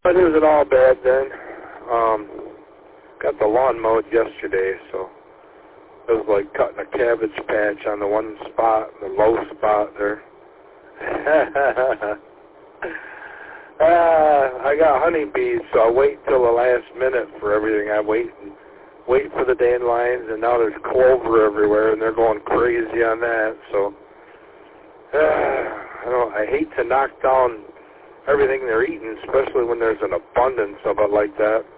But isn't all bad then. Got the lawn mowed yesterday, so it was like cutting a cabbage patch on the one spot, the low spot there. I got honeybees, so I wait till the last minute for everything. I wait for the dandelions, and now there's clover everywhere, and they're going crazy on that. So I hate to knock down everything they're eating, especially when there's an abundance of it like that.